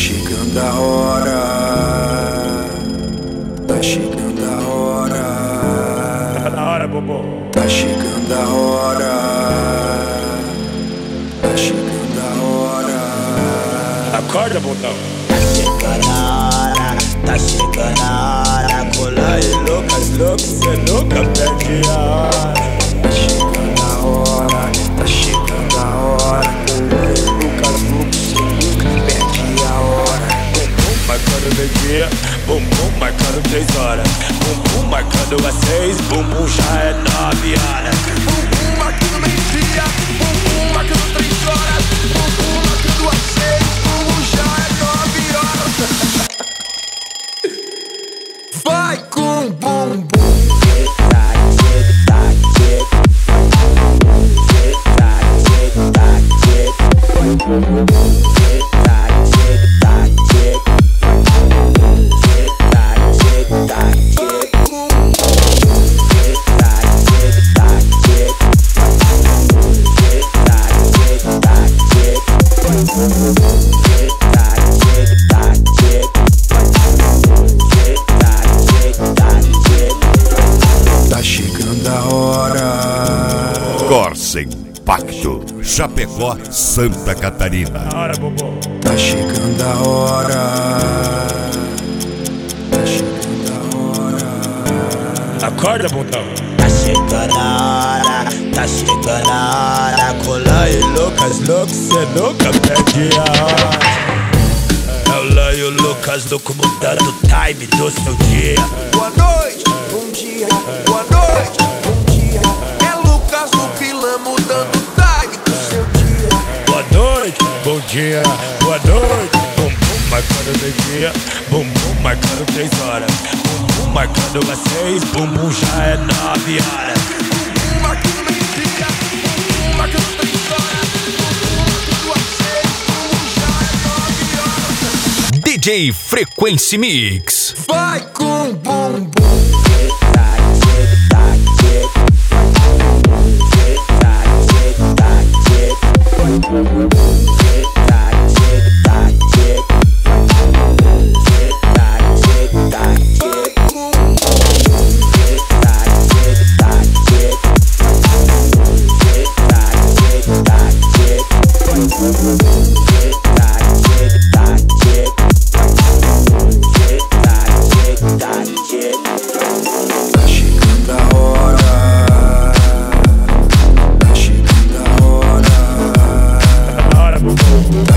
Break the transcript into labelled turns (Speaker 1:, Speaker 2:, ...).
Speaker 1: chegando a hora, tá chegando a hora,
Speaker 2: Tá na hora, bobo.
Speaker 1: tá chegando a hora, tá chegando a hora.
Speaker 2: Acorda, botão.
Speaker 3: Tá chegando a hora, tá chegando a hora. Cola e loucas, loucos, cê nunca perde a hora.
Speaker 1: Tá chegando a hora, tá chegando a hora. Lucas, cê nunca perde a hora.
Speaker 2: Bumbum marcando meio-dia, bumbum marcando 3 horas. Bumbum marcando às 6, bumbum já é 9 horas.
Speaker 4: Bumbum marcando meio-dia, bumbum marcando 3 horas. Bumbum marcando às 6, bumbum já é 9 horas. Vai com bumbum.
Speaker 1: Tá chegando a hora,
Speaker 5: Corsa Impacto, Chapecó, Santa Catarina.
Speaker 2: Na hora, bobo.
Speaker 1: tá chegando a hora, tá chegando a hora.
Speaker 2: Acorda, botão.
Speaker 3: Tá chegando a hora, tá chegando a hora. Cola e loucas, loucos, cê nunca perde a hora. É o Lan e o Lucas documentando o time do seu dia.
Speaker 4: Boa noite, bom dia, boa noite, bom dia. É Lucas do Pilan mudando o time do seu dia.
Speaker 2: Boa noite, bom dia, boa noite. Bumbum marcando meio-dia, bumbum marcando 3 horas. Bumbum marcando às 6, bumbum já é 9 horas.
Speaker 4: Bumbum marcando meio-dia, bumbum marcando 3 horas. Bumbum marcando às 6, bumbum já é 9 horas.
Speaker 6: DJ Frequency Mix.
Speaker 4: Vai com bumbum.
Speaker 1: Tá chegando a hora, tá chegando a hora,
Speaker 2: Na hora, bobo.
Speaker 1: tá